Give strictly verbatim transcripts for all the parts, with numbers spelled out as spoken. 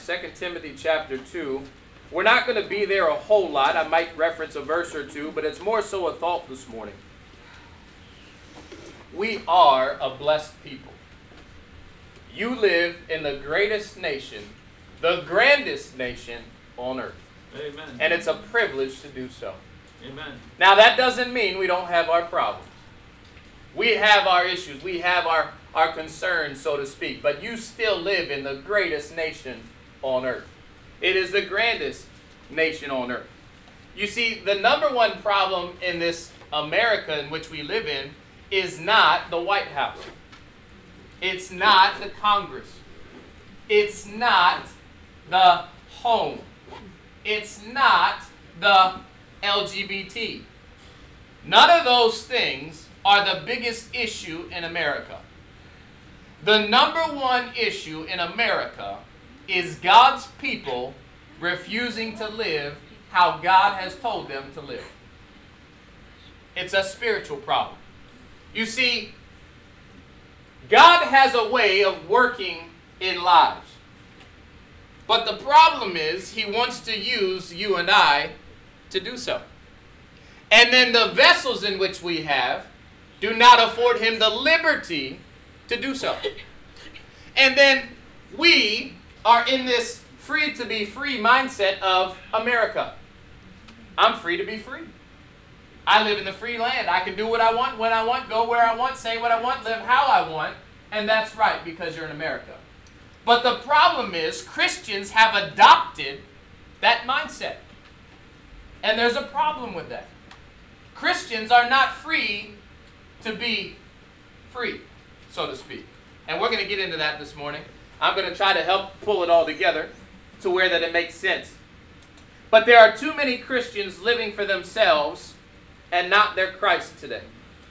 Second Timothy chapter two. We're not going to be there a whole lot. I might reference a verse or two, but it's more so a thought this morning. We are a blessed people. You live in the greatest nation, the grandest nation on earth. Amen. And it's a privilege to do so. Amen. Now, that doesn't mean we don't have our problems. We have our issues. We have our, our concerns, so to speak. But you still live in the greatest nation on earth. It is the grandest nation on earth. You see, the number one problem in this America in which we live in is not the White House. It's not the Congress. It's not the home. It's not the L G B T. None of those things are the biggest issue in America. The number one issue in America is God's people refusing to live how God has told them to live. It's a spiritual problem. You see, God has a way of working in lives. But the problem is He wants to use you and I to do so. And then the vessels in which we have do not afford Him the liberty to do so. And then we are in this free to be free mindset of America. I'm free to be free. I live in the free land. I can do what I want, when I want, go where I want, say what I want, live how I want. And that's right, because you're in America. But the problem is Christians have adopted that mindset. And there's a problem with that. Christians are not free to be free, so to speak. And we're going to get into that this morning. I'm going to try to help pull it all together to where that it makes sense. But there are too many Christians living for themselves and not their Christ today.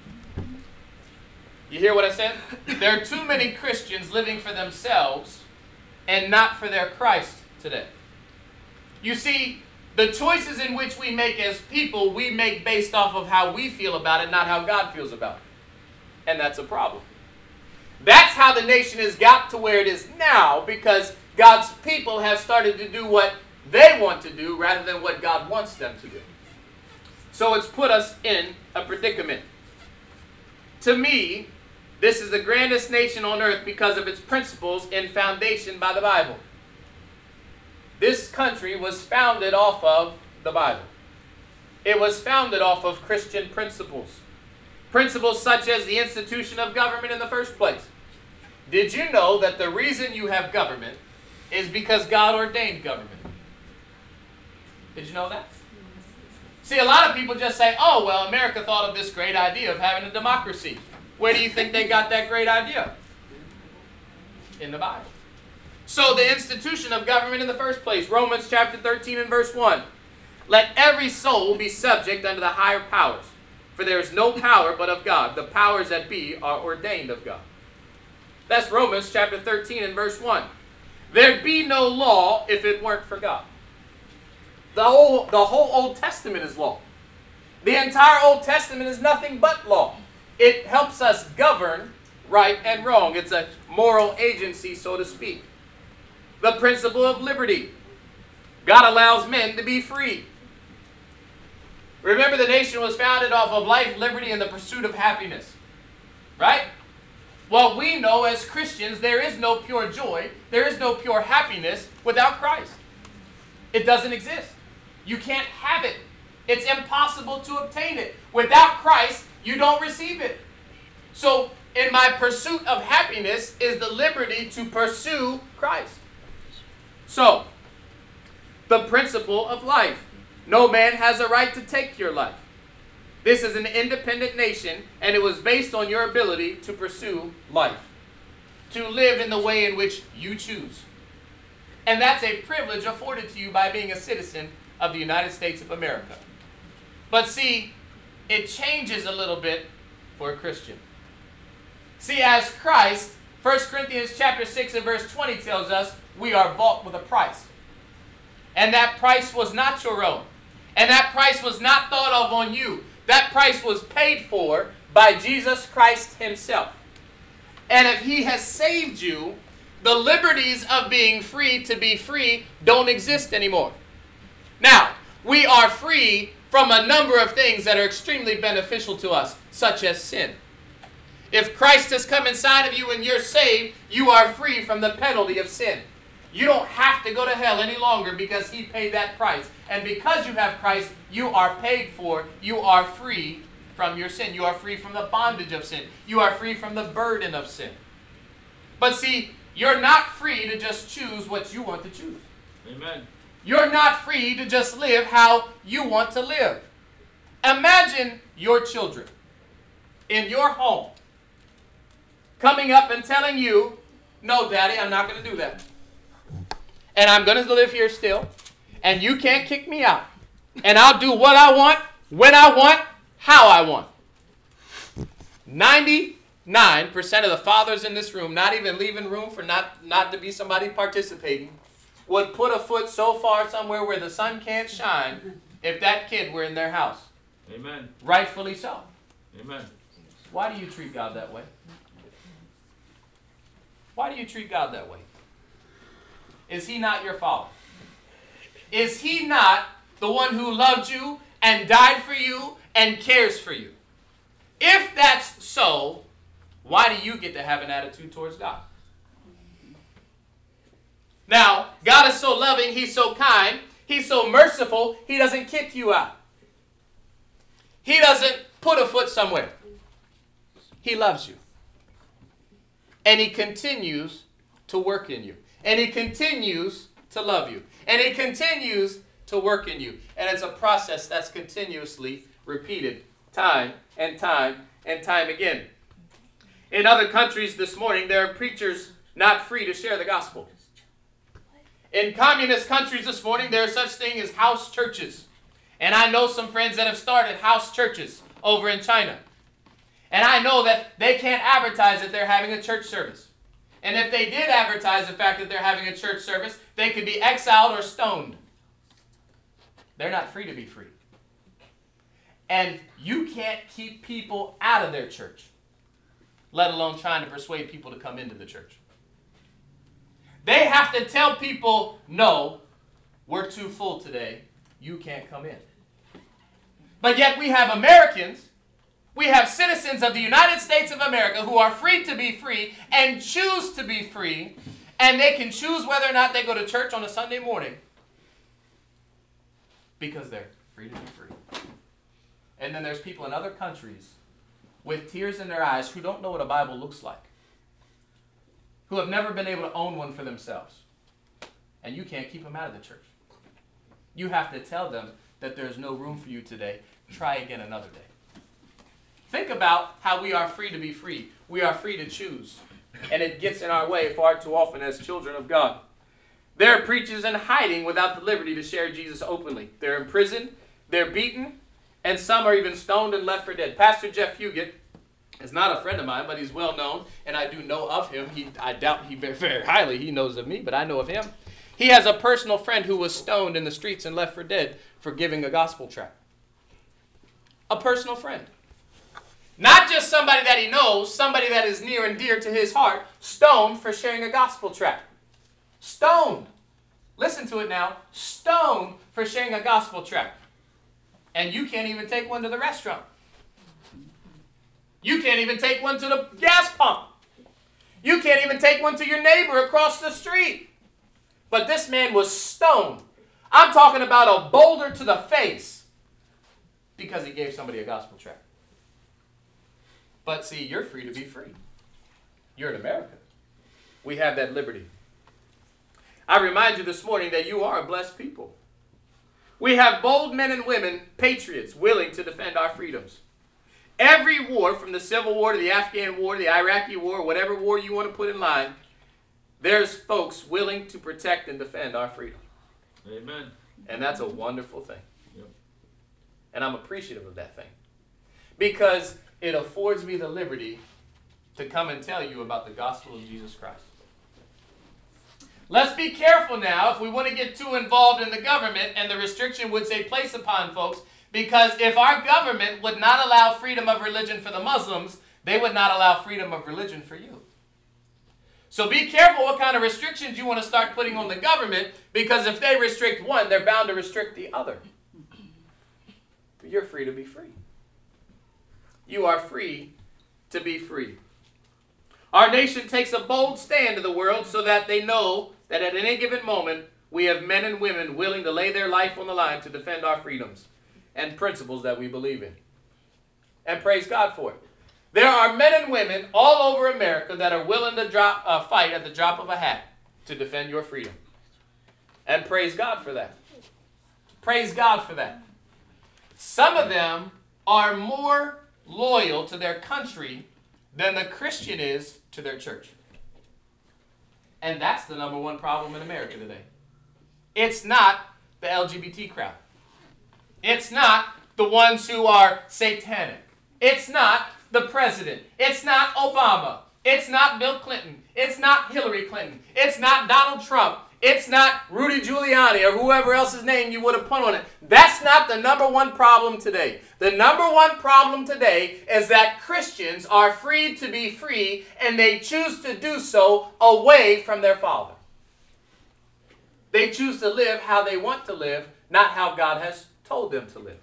You hear what I said? There are too many Christians living for themselves and not for their Christ today. You see, the choices in which we make as people, we make based off of how we feel about it, not how God feels about it. And that's a problem. That's how the nation has got to where it is now, because God's people have started to do what they want to do rather than what God wants them to do. So it's put us in a predicament. To me, this is the grandest nation on earth because of its principles and foundation by the Bible. This country was founded off of the Bible. It was founded off of Christian principles. Principles such as the institution of government in the first place. Did you know that the reason you have government is because God ordained government? Did you know that? See, a lot of people just say, oh, well, America thought of this great idea of having a democracy. Where do you think they got that great idea? In the Bible. So the institution of government in the first place, Romans chapter thirteen and verse one. Let every soul be subject unto the higher powers, for there is no power but of God. The powers that be are ordained of God. That's Romans chapter thirteen and verse one. There'd be no law if it weren't for God. The whole, the whole Old Testament is law. The entire Old Testament is nothing but law. It helps us govern right and wrong. It's a moral agency, so to speak. The principle of liberty. God allows men to be free. Remember, the nation was founded off of life, liberty, and the pursuit of happiness. Right? Well, we know as Christians there is no pure joy, there is no pure happiness without Christ. It doesn't exist. You can't have it. It's impossible to obtain it. Without Christ, you don't receive it. So, in my pursuit of happiness is the liberty to pursue Christ. So, the principle of life. No man has a right to take your life. This is an independent nation, and it was based on your ability to pursue life. To live in the way in which you choose. And that's a privilege afforded to you by being a citizen of the United States of America. But see, it changes a little bit for a Christian. See, as Christ, First Corinthians chapter six and verse twenty tells us, we are bought with a price. And that price was not your own. And that price was not thought of on you. That price was paid for by Jesus Christ himself. And if he has saved you, the liberties of being free to be free don't exist anymore. Now, we are free from a number of things that are extremely beneficial to us, such as sin. If Christ has come inside of you and you're saved, you are free from the penalty of sin. You don't have to go to hell any longer because he paid that price. And because you have Christ, you are paid for. You are free from your sin. You are free from the bondage of sin. You are free from the burden of sin. But see, you're not free to just choose what you want to choose. Amen. You're not free to just live how you want to live. Imagine your children in your home coming up and telling you, no, Daddy, I'm not going to do that. And I'm going to live here still. And you can't kick me out. And I'll do what I want, when I want, how I want. ninety-nine percent of the fathers in this room, not even leaving room for not, not to be somebody participating, would put a foot so far somewhere where the sun can't shine if that kid were in their house. Amen. Rightfully so. Amen. Why do you treat God that way? Why do you treat God that way? Is he not your father? Is he not the one who loved you and died for you and cares for you? If that's so, why do you get to have an attitude towards God? Now, God is so loving, he's so kind, he's so merciful, he doesn't kick you out. He doesn't put a foot somewhere. He loves you. And he continues to work in you. And he continues to love you. And he continues to work in you. And it's a process that's continuously repeated time and time and time again. In other countries this morning, there are preachers not free to share the gospel. In communist countries this morning, there is such thing as house churches. And I know some friends that have started house churches over in China. And I know that they can't advertise that they're having a church service. And if they did advertise the fact that they're having a church service, they could be exiled or stoned. They're not free to be free. And you can't keep people out of their church, let alone trying to persuade people to come into the church. They have to tell people, no, we're too full today. You can't come in. But yet we have Americans, we have citizens of the United States of America who are free to be free and choose to be free, and they can choose whether or not they go to church on a Sunday morning because they're free to be free. And then there's people in other countries with tears in their eyes who don't know what a Bible looks like, who have never been able to own one for themselves. And you can't keep them out of the church. You have to tell them that there's no room for you today. Try again another day. Think about how we are free to be free. We are free to choose. And it gets in our way far too often as children of God. There are preachers in hiding without the liberty to share Jesus openly. They're imprisoned, they're beaten, and some are even stoned and left for dead. Pastor Jeff Fugit is not a friend of mine, but he's well known, and I do know of him. He, I doubt he very, very highly he knows of me, but I know of him. He has a personal friend who was stoned in the streets and left for dead for giving a gospel tract. A personal friend. Not just somebody that he knows, somebody that is near and dear to his heart, stoned for sharing a gospel tract. Stoned. Listen to it now. Stoned for sharing a gospel tract. And you can't even take one to the restaurant. You can't even take one to the gas pump. You can't even take one to your neighbor across the street. But this man was stoned. I'm talking about a boulder to the face because he gave somebody a gospel tract. But see, you're free to be free. You're in America. We have that liberty. I remind you this morning that you are a blessed people. We have bold men and women, patriots, willing to defend our freedoms. Every war, from the Civil War to the Afghan War, the Iraqi War, whatever war you want to put in line, there's folks willing to protect and defend our freedom. Amen. And that's a wonderful thing. Yep. And I'm appreciative of that thing. Because it affords me the liberty to come and tell you about the gospel of Jesus Christ. Let's be careful now if we want to get too involved in the government and the restriction would say place upon folks, because if our government would not allow freedom of religion for the Muslims, they would not allow freedom of religion for you. So be careful what kind of restrictions you want to start putting on the government, because if they restrict one, they're bound to restrict the other. But you're free to be free. You are free to be free. Our nation takes a bold stand to the world so that they know that at any given moment, we have men and women willing to lay their life on the line to defend our freedoms and principles that we believe in. And praise God for it. There are men and women all over America that are willing to drop, uh, fight at the drop of a hat to defend your freedom. And praise God for that. Praise God for that. Some of them are more loyal to their country than the Christian is to their church. And that's the number one problem in America today. It's not the L G B T crowd. It's not the ones who are satanic. It's not the president. It's not Obama. It's not Bill Clinton. It's not Hillary Clinton. It's not Donald Trump. It's not Rudy Giuliani or whoever else's name you would have put on it. That's not the number one problem today. The number one problem today is that Christians are free to be free, and they choose to do so away from their Father. They choose to live how they want to live, not how God has told them to live.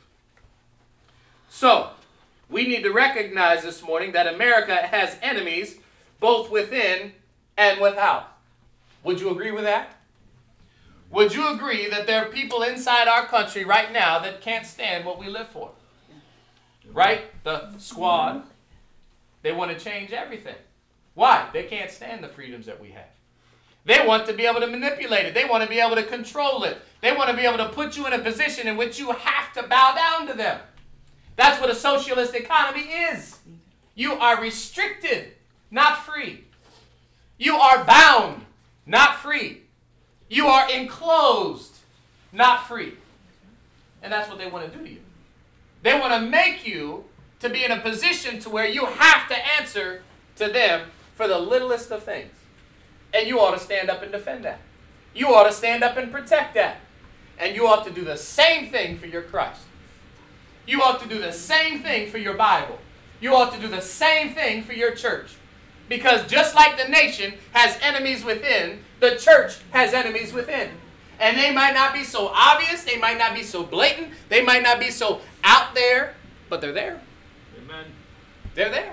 So, we need to recognize this morning that America has enemies both within and without. Would you agree with that? Would you agree that there are people inside our country right now that can't stand what we live for? Right? The squad. They want to change everything. Why? They can't stand the freedoms that we have. They want to be able to manipulate it. They want to be able to control it. They want to be able to put you in a position in which you have to bow down to them. That's what a socialist economy is. You are restricted, not free. You are bound, not free. You are enclosed, not free. And that's what they want to do to you. They want to make you to be in a position to where you have to answer to them for the littlest of things. And you ought to stand up and defend that. You ought to stand up and protect that. And you ought to do the same thing for your Christ. You ought to do the same thing for your Bible. You ought to do the same thing for your church. Because just like the nation has enemies within, the church has enemies within. And they might not be so obvious, they might not be so blatant, they might not be so out there, but they're there. Amen. They're there.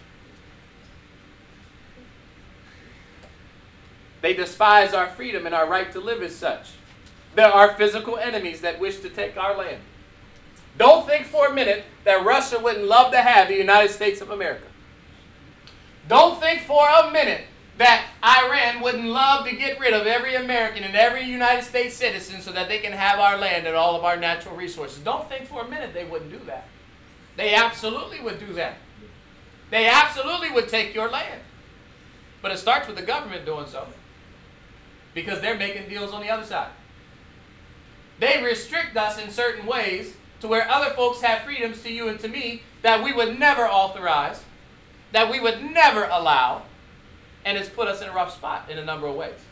They despise our freedom and our right to live as such. There are physical enemies that wish to take our land. Don't think for a minute that Russia wouldn't love to have the United States of America. Don't think for a minute that Iran wouldn't love to get rid of every American and every United States citizen so that they can have our land and all of our natural resources. Don't think for a minute they wouldn't do that. They absolutely would do that. They absolutely would take your land. But it starts with the government doing so, because they're making deals on the other side. They restrict us in certain ways to where other folks have freedoms to you and to me that we would never authorize, that we would never allow, and it's put us in a rough spot in a number of ways.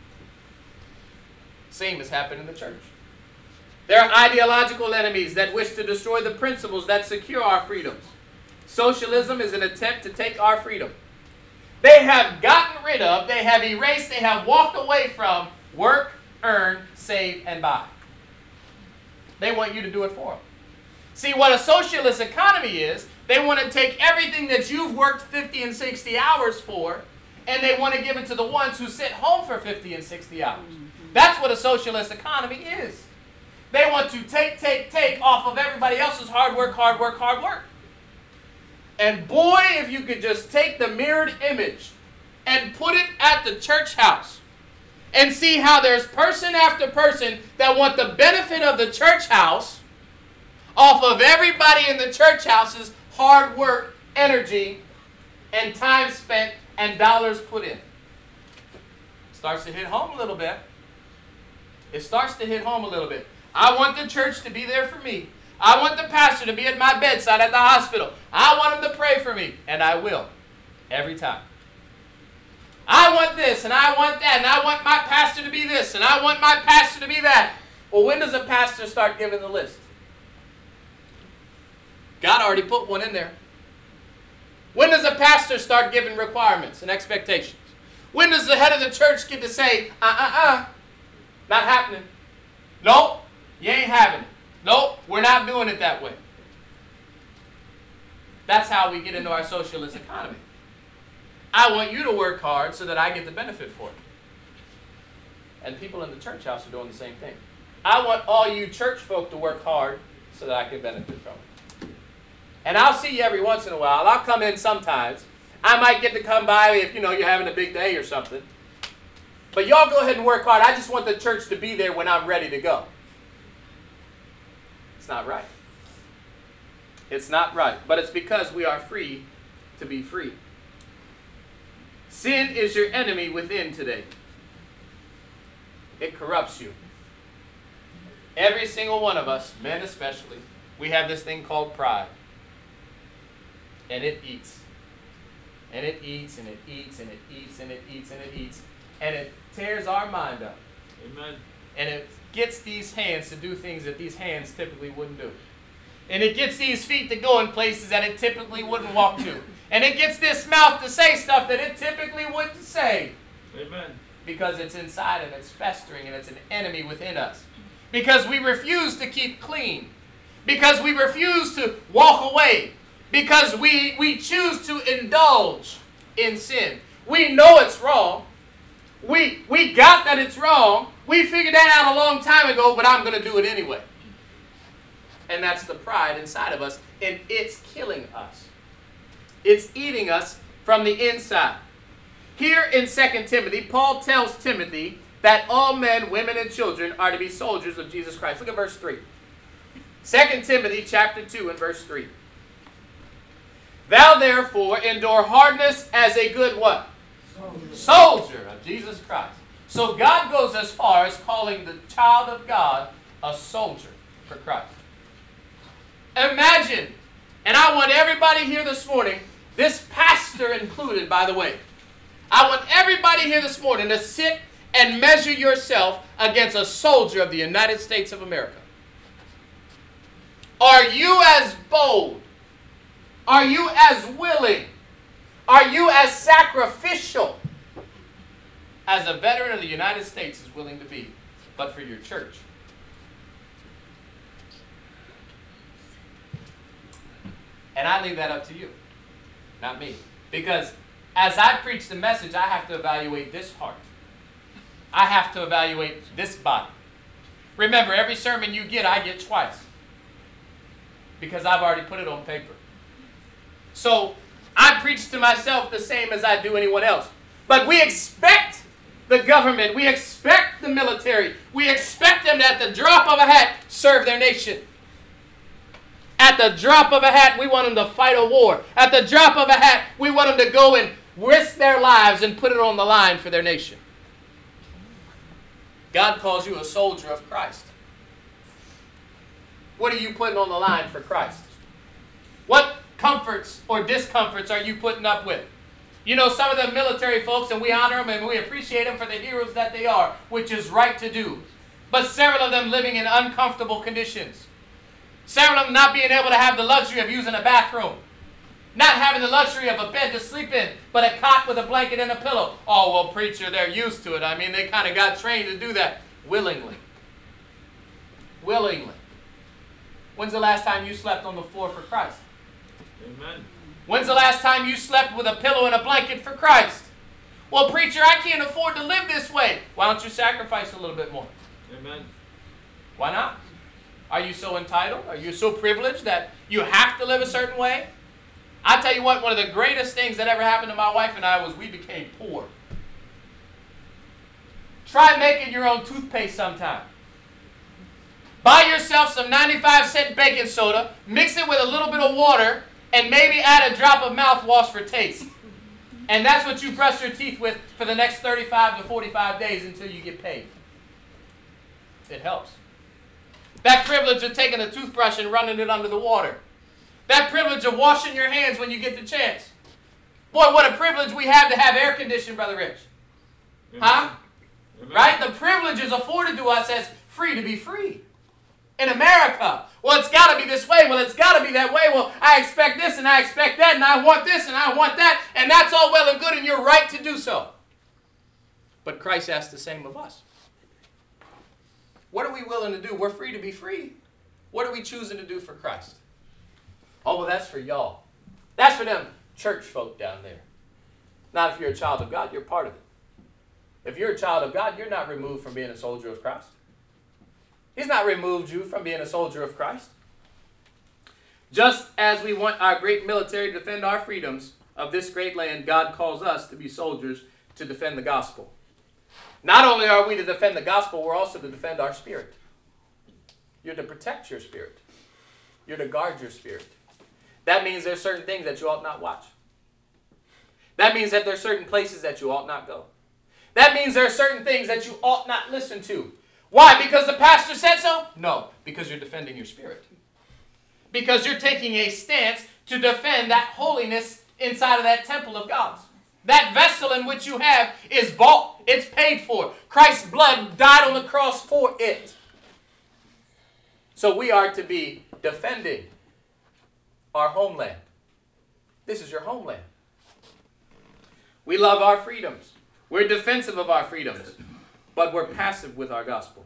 Same has happened in the church. There are ideological enemies that wish to destroy the principles that secure our freedoms. Socialism is an attempt to take our freedom. They have gotten rid of, they have erased, they have walked away from work, earn, save, and buy. They want you to do it for them. See, what a socialist economy is, they want to take everything that you've worked fifty and sixty hours for, and they want to give it to the ones who sit home for fifty and sixty hours. That's what a socialist economy is. They want to take, take, take off of everybody else's hard work, hard work, hard work. And boy, if you could just take the mirrored image and put it at the church house and see how there's person after person that want the benefit of the church house off of everybody in the church house's hard work, energy, and time spent and dollars put in. Starts to hit home a little bit. It starts to hit home a little bit. I want the church to be there for me. I want the pastor to be at my bedside at the hospital. I want him to pray for me, and I will, every time. I want this, and I want that, and I want my pastor to be this, and I want my pastor to be that. Well, when does a pastor start giving the list? God already put one in there. When does a pastor start giving requirements and expectations? When does the head of the church get to say, uh-uh-uh, not happening? Nope, you ain't having it. Nope, we're not doing it that way. That's how we get into our socialist economy. I want you to work hard so that I get the benefit for it. And people in the church house are doing the same thing. I want all you church folk to work hard so that I can benefit from it. And I'll see you every once in a while. I'll come in sometimes. I might get to come by if, you know, you're having a big day or something. But y'all go ahead and work hard. I just want the church to be there when I'm ready to go. It's not right. It's not right. But it's because we are free to be free. Sin is your enemy within today. It corrupts you. Every single one of us, men especially, we have this thing called pride. And it eats. And it eats, and it eats, and it eats, and it eats, and it eats. And it tears our mind up. Amen. And it gets these hands to do things that these hands typically wouldn't do. And it gets these feet to go in places that it typically wouldn't walk to. And it gets this mouth to say stuff that it typically wouldn't say. Amen. Because it's inside and it's festering and it's an enemy within us. Because we refuse to keep clean. Because we refuse to walk away. Because we, we choose to indulge in sin. We know it's wrong. We, we got that it's wrong. We figured that out a long time ago, but I'm going to do it anyway. And that's the pride inside of us, and it's killing us. It's eating us from the inside. Here in Second Timothy, Paul tells Timothy that all men, women, and children are to be soldiers of Jesus Christ. Look at verse three. Second Timothy chapter two and verse three. Thou therefore endure hardness as a good what? Soldier. Soldier of Jesus Christ. So God goes as far as calling the child of God a soldier for Christ. Imagine, and I want everybody here this morning, this pastor included, by the way, I want everybody here this morning to sit and measure yourself against a soldier of the United States of America. Are you as bold? Are you as willing? Are you as sacrificial as a veteran of the United States is willing to be, but for your church? And I leave that up to you, not me. Because as I preach the message, I have to evaluate this heart. I have to evaluate this body. Remember, every sermon you get, I get twice. Because I've already put it on paper. So, I preach to myself the same as I do anyone else. But we expect the government, we expect the military, we expect them to, at the drop of a hat, serve their nation. At the drop of a hat, we want them to fight a war. At the drop of a hat, we want them to go and risk their lives and put it on the line for their nation. God calls you a soldier of Christ. What are you putting on the line for Christ? What comforts or discomforts are you putting up with? You know, some of the military folks, and we honor them and we appreciate them for the heroes that they are, which is right to do. But several of them living in uncomfortable conditions. Several of them not being able to have the luxury of using a bathroom. Not having the luxury of a bed to sleep in, but a cot with a blanket and a pillow. Oh, well, preacher, they're used to it. I mean, they kind of got trained to do that willingly. Willingly. When's the last time you slept on the floor for Christ? Amen. When's the last time you slept with a pillow and a blanket for Christ? Well, preacher, I can't afford to live this way. Why don't you sacrifice a little bit more? Amen. Why not? Are you so entitled? Are you so privileged that you have to live a certain way? I tell you what, one of the greatest things that ever happened to my wife and I was we became poor. Try making your own toothpaste sometime. Buy yourself some ninety-five cent baking soda, mix it with a little bit of water, and maybe add a drop of mouthwash for taste. And that's what you brush your teeth with for the next thirty-five to forty-five days until you get paid. It helps. That privilege of taking a toothbrush and running it under the water. That privilege of washing your hands when you get the chance. Boy, what a privilege we have to have air conditioning, Brother Rich. Amen. Huh? Amen. Right? The privilege is afforded to us as free to be free. In America. Well, it's got to be this way. Well, it's got to be that way. Well, I expect this and I expect that and I want this and I want that. And that's all well and good and you're right to do so. But Christ asks the same of us. What are we willing to do? We're free to be free. What are we choosing to do for Christ? Oh, well, that's for y'all. That's for them church folk down there. Not if you're a child of God, you're part of it. If you're a child of God, you're not removed from being a soldier of Christ. He's not removed you from being a soldier of Christ. Just as we want our great military to defend our freedoms of this great land, God calls us to be soldiers to defend the gospel. Not only are we to defend the gospel, we're also to defend our spirit. You're to protect your spirit. You're to guard your spirit. That means there's certain things that you ought not watch. That means that there's certain places that you ought not go. That means there are certain things that you ought not listen to. Why? Because the pastor said so? No, because you're defending your spirit. Because you're taking a stance to defend that holiness inside of that temple of God's. That vessel in which you have is bought. It's paid for. Christ's blood died on the cross for it. So we are to be defending our homeland. This is your homeland. We love our freedoms. We're defensive of our freedoms, but we're passive with our gospel.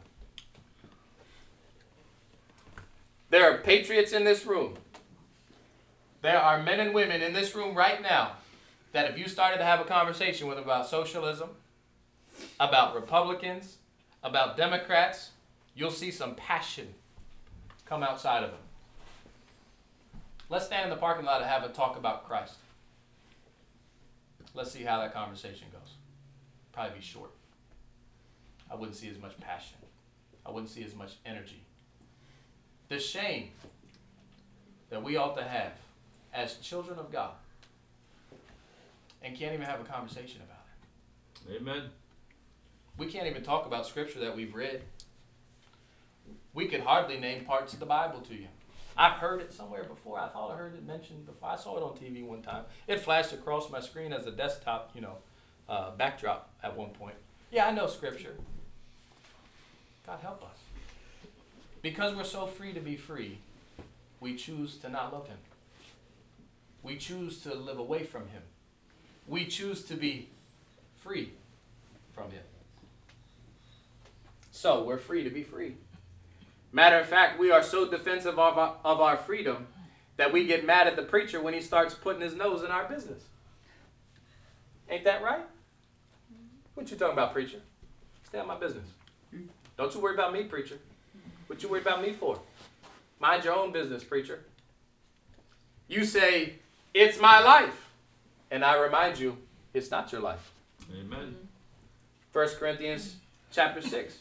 There are patriots in this room. There are men and women in this room right now that if you started to have a conversation with them about socialism, about Republicans, about Democrats, you'll see some passion come outside of them. Let's stand in the parking lot and have a talk about Christ. Let's see how that conversation goes. Probably be short. I wouldn't see as much passion. I wouldn't see as much energy. The shame that we ought to have as children of God and can't even have a conversation about it. Amen. We can't even talk about scripture that we've read. We could hardly name parts of the Bible to you. I've heard it somewhere before. I thought I heard it mentioned before. I saw it on T V one time. It flashed across my screen as a desktop, you know, uh, backdrop at one point. Yeah, I know scripture. God help us. Because we're so free to be free, we choose to not love him. We choose to live away from him. We choose to be free from him. So we're free to be free. Matter of fact, we are so defensive of our, of our freedom that we get mad at the preacher when he starts putting his nose in our business. Ain't that right? What you talking about, preacher? Stay out of my business. Don't you worry about me, preacher. What you worry about me for? Mind your own business, preacher. You say, it's my life. And I remind you, it's not your life. Amen. First Corinthians chapter six.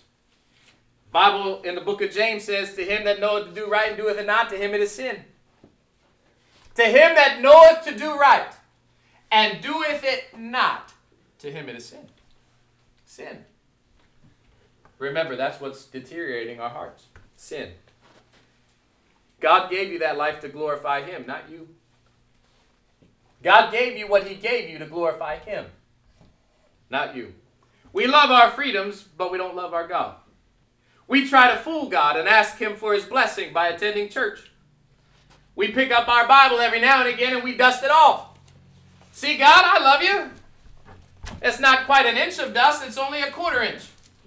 Bible in the book of James says, to him that knoweth to do right and doeth it not, to him it is sin. To him that knoweth to do right and doeth it not, to him it is sin. Sin. Remember, that's what's deteriorating our hearts. Sin. God gave you that life to glorify him, not you. God gave you what he gave you to glorify him, not you. We love our freedoms, but we don't love our God. We try to fool God and ask him for his blessing by attending church. We pick up our Bible every now and again and we dust it off. See, God, I love you. It's not quite an inch of dust, it's only a quarter inch.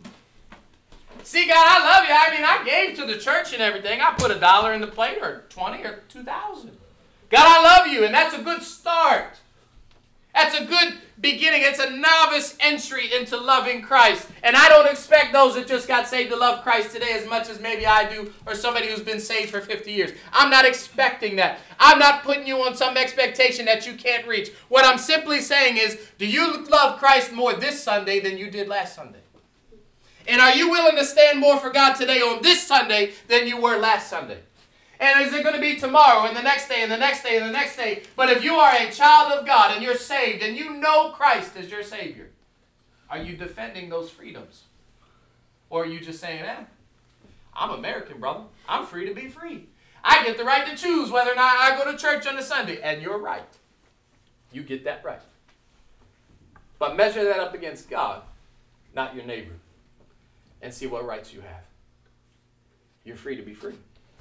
See, God, I love you. I mean, I gave to the church and everything. I put a dollar in the plate or twenty or two thousand. God, I love you, and that's a good start. That's a good beginning. It's a novice entry into loving Christ. And I don't expect those that just got saved to love Christ today as much as maybe I do, or somebody who's been saved for fifty years. I'm not expecting that. I'm not putting you on some expectation that you can't reach. What I'm simply saying is, do you love Christ more this Sunday than you did last Sunday? And are you willing to stand more for God today on this Sunday than you were last Sunday? And is it going to be tomorrow and the next day and the next day and the next day? But if you are a child of God and you're saved and you know Christ as your Savior, are you defending those freedoms? Or are you just saying, eh, I'm American, brother. I'm free to be free. I get the right to choose whether or not I go to church on a Sunday. And you're right. You get that right. But measure that up against God, not your neighbor, and see what rights you have. You're free to be free.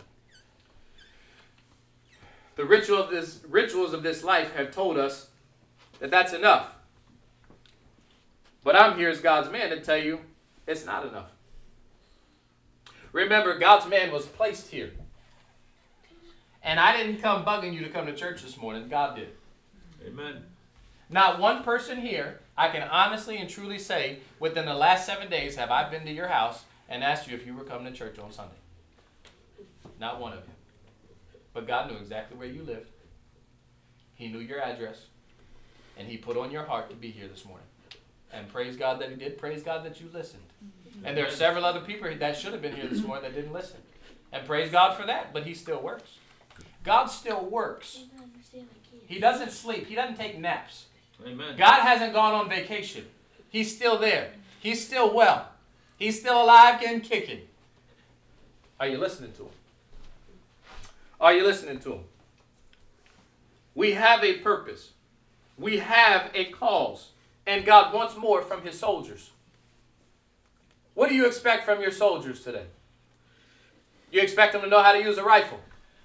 The ritual of this, rituals of this life have told us that that's enough. But I'm here as God's man to tell you it's not enough. Remember, God's man was placed here. And I didn't come bugging you to come to church this morning. God did. Amen. Not one person here, I can honestly and truly say, within the last seven days have I been to your house and asked you if you were coming to church on Sunday. Not one of you. But God knew exactly where you lived. He knew your address. And he put on your heart to be here this morning. And praise God that he did. Praise God that you listened. And there are several other people that should have been here this morning that didn't listen. And praise God for that. But he still works. God still works. He doesn't sleep. He doesn't take naps. Amen. God hasn't gone on vacation. He's still there. He's still well. He's still alive and kicking. Are you listening to him? Are you listening to him? We have a purpose. We have a cause. And God wants more from his soldiers. What do you expect from your soldiers today? You expect them to know how to use a rifle?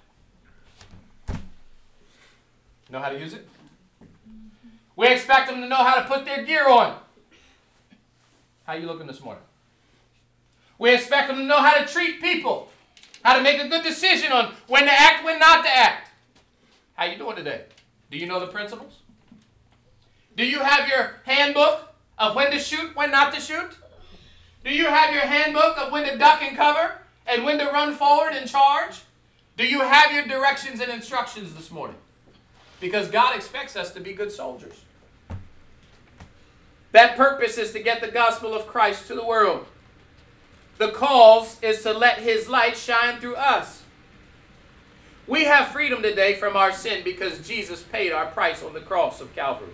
Know how to use it? We expect them to know how to put their gear on. How you looking this morning? We expect them to know how to treat people. How to make a good decision on when to act, when not to act. How you doing today? Do you know the principles? Do you have your handbook of when to shoot, when not to shoot? Do you have your handbook of when to duck and cover and when to run forward and charge? Do you have your directions and instructions this morning? Because God expects us to be good soldiers. That purpose is to get the gospel of Christ to the world. The cause is to let his light shine through us. We have freedom today from our sin because Jesus paid our price on the cross of Calvary.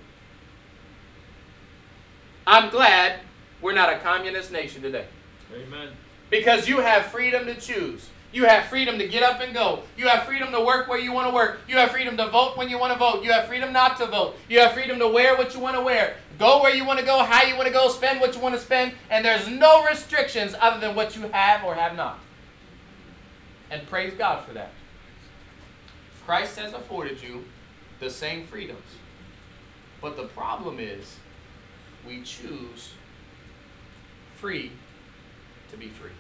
I'm glad we're not a communist nation today. Amen. Because you have freedom to choose. You have freedom to get up and go. You have freedom to work where you want to work. You have freedom to vote when you want to vote. You have freedom not to vote. You have freedom to wear what you want to wear. Go where you want to go, how you want to go, spend what you want to spend. And there's no restrictions other than what you have or have not. And praise God for that. Christ has afforded you the same freedoms. But the problem is we choose free to be free.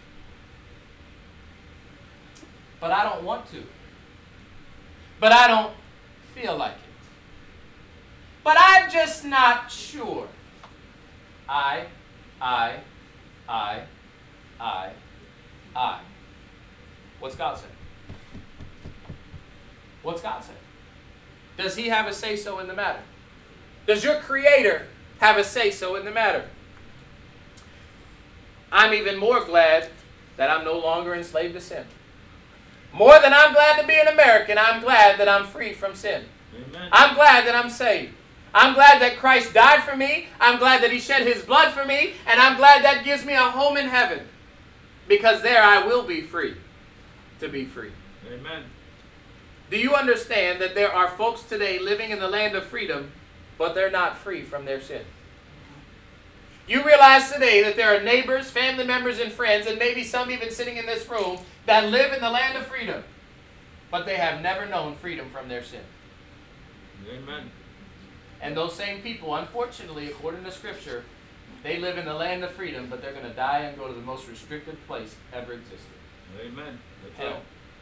But I don't want to. But I don't feel like it. But I'm just not sure. I, I, I, I, I. What's God say? What's God say? Does he have a say-so in the matter? Does your Creator have a say-so in the matter? I'm even more glad that I'm no longer enslaved to sin. More than I'm glad to be an American, I'm glad that I'm free from sin. Amen. I'm glad that I'm saved. I'm glad that Christ died for me. I'm glad that he shed his blood for me. And I'm glad that gives me a home in heaven. Because there I will be free to be free. Amen. Do you understand that there are folks today living in the land of freedom, but they're not free from their sin? You realize today that there are neighbors, family members, and friends, and maybe some even sitting in this room, that live in the land of freedom, but they have never known freedom from their sin. Amen. And those same people, unfortunately, according to Scripture, they live in the land of freedom, but they're going to die and go to the most restricted place ever existed. Amen. That's Hell. right.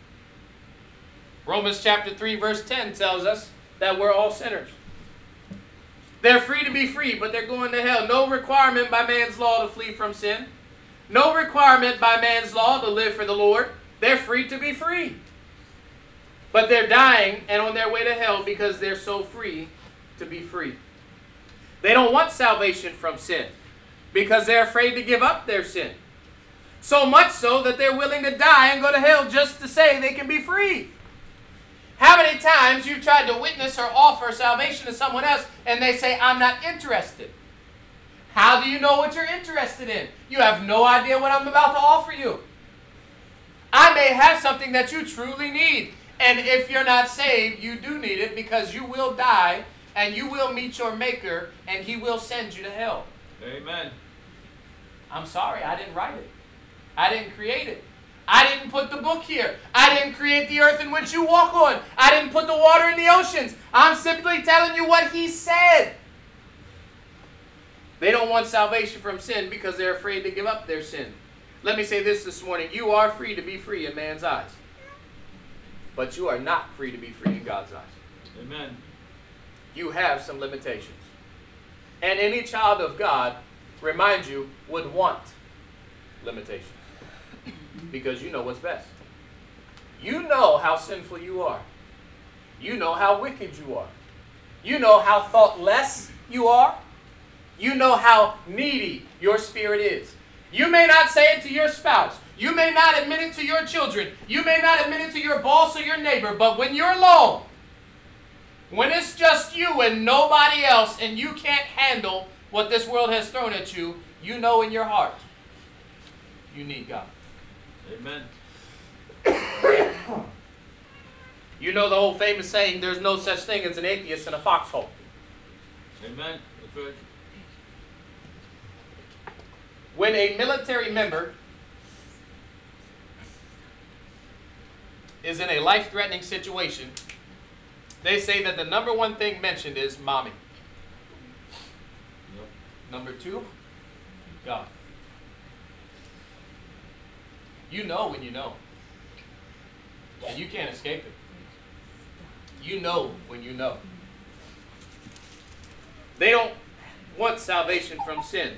Romans chapter three, verse ten tells us that we're all sinners. They're free to be free, but they're going to hell. No requirement by man's law to flee from sin. No requirement by man's law to live for the Lord. They're free to be free. But they're dying and on their way to hell because they're so free to be free. They don't want salvation from sin because they're afraid to give up their sin. So much so that they're willing to die and go to hell just to say they can be free. How many times you tried to witness or offer salvation to someone else and they say, I'm not interested? How do you know what you're interested in? You have no idea what I'm about to offer you. I may have something that you truly need. And if you're not saved, you do need it because you will die and you will meet your Maker and he will send you to hell. Amen. I'm sorry, I didn't write it. I didn't create it. I didn't put the book here. I didn't create the earth in which you walk on. I didn't put the water in the oceans. I'm simply telling you what he said. They don't want salvation from sin because they're afraid to give up their sin. Let me say this this morning. You are free to be free in man's eyes. But you are not free to be free in God's eyes. Amen. You have some limitations. And any child of God, remind you, would want limitations. Because you know what's best. You know how sinful you are. You know how wicked you are. You know how thoughtless you are. You know how needy your spirit is. You may not say it to your spouse. You may not admit it to your children. You may not admit it to your boss or your neighbor. But when you're alone, when it's just you and nobody else, and you can't handle what this world has thrown at you, you know in your heart, you need God. Amen. You know the old famous saying, there's no such thing as an atheist in a foxhole. Amen. That's right. When a military member is in a life-threatening situation, they say that the number one thing mentioned is mommy. Yep. Number two, God. You know when you know. And you can't escape it. You know when you know. They don't want salvation from sin.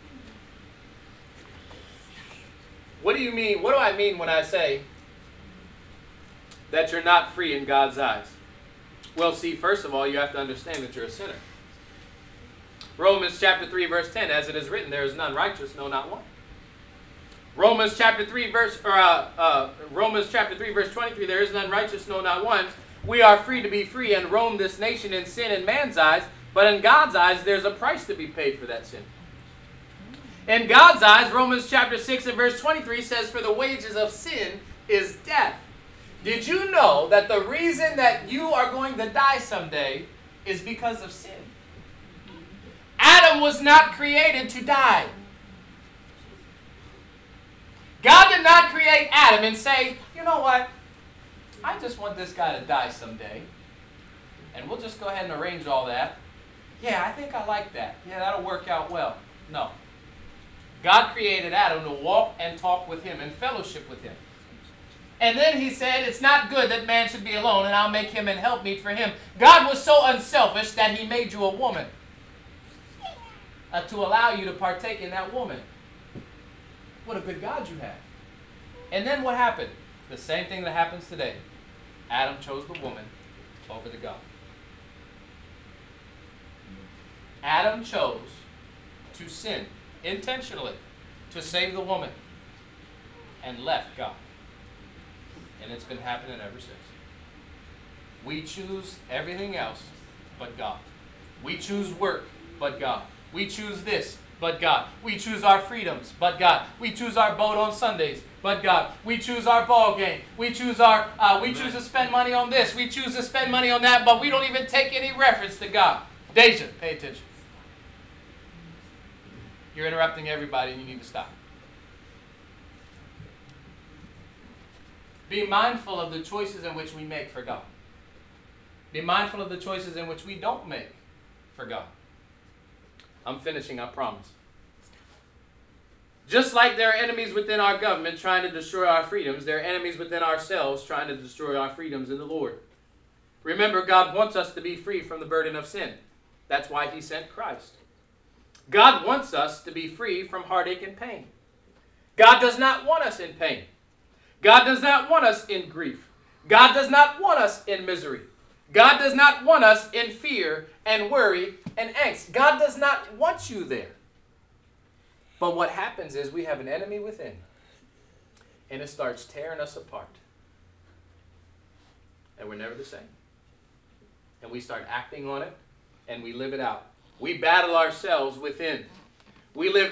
What do you mean? What do I mean when I say that you're not free in God's eyes? Well, see, first of all, you have to understand that you're a sinner. Romans chapter three, verse ten, as it is written, there is none righteous, no, not one. Romans chapter three, verse or uh, uh, Romans chapter three, verse twenty-three, there is none righteous, no, not one. We are free to be free and roam this nation in sin in man's eyes, but in God's eyes, there's a price to be paid for that sin. In God's eyes, Romans chapter six and verse twenty-three says, for the wages of sin is death. Did you know that the reason that you are going to die someday is because of sin? Adam was not created to die. God did not create Adam and say, you know what? I just want this guy to die someday. And we'll just go ahead and arrange all that. Yeah, I think I like that. Yeah, that'll work out well. No. God created Adam to walk and talk with him and fellowship with him. And then he said, it's not good that man should be alone, and I'll make him an helpmeet for him. God was so unselfish that he made you a woman uh, to allow you to partake in that woman. What a good God you have. And then what happened? The same thing that happens today. Adam chose the woman over the God. Adam chose to sin intentionally to save the woman and left God. And it's been happening ever since. We choose everything else but God. We choose work but God. We choose this but God. We choose our freedoms but God. We choose our boat on Sundays but God. We choose our ball game. We choose our uh, we choose to spend money on this. We choose to spend money on that, but we don't even take any reference to God. Deja, pay attention. You're interrupting everybody and you need to stop. Be mindful of the choices in which we make for God. Be mindful of the choices in which we don't make for God. I'm finishing, I promise. Just like there are enemies within our government trying to destroy our freedoms, there are enemies within ourselves trying to destroy our freedoms in the Lord. Remember, God wants us to be free from the burden of sin. That's why he sent Christ. God wants us to be free from heartache and pain. God does not want us in pain. God does not want us in grief. God does not want us in misery. God does not want us in fear and worry and angst. God does not want you there. But what happens is we have an enemy within, and it starts tearing us apart. And we're never the same. And we start acting on it, and we live it out. We battle ourselves within. We live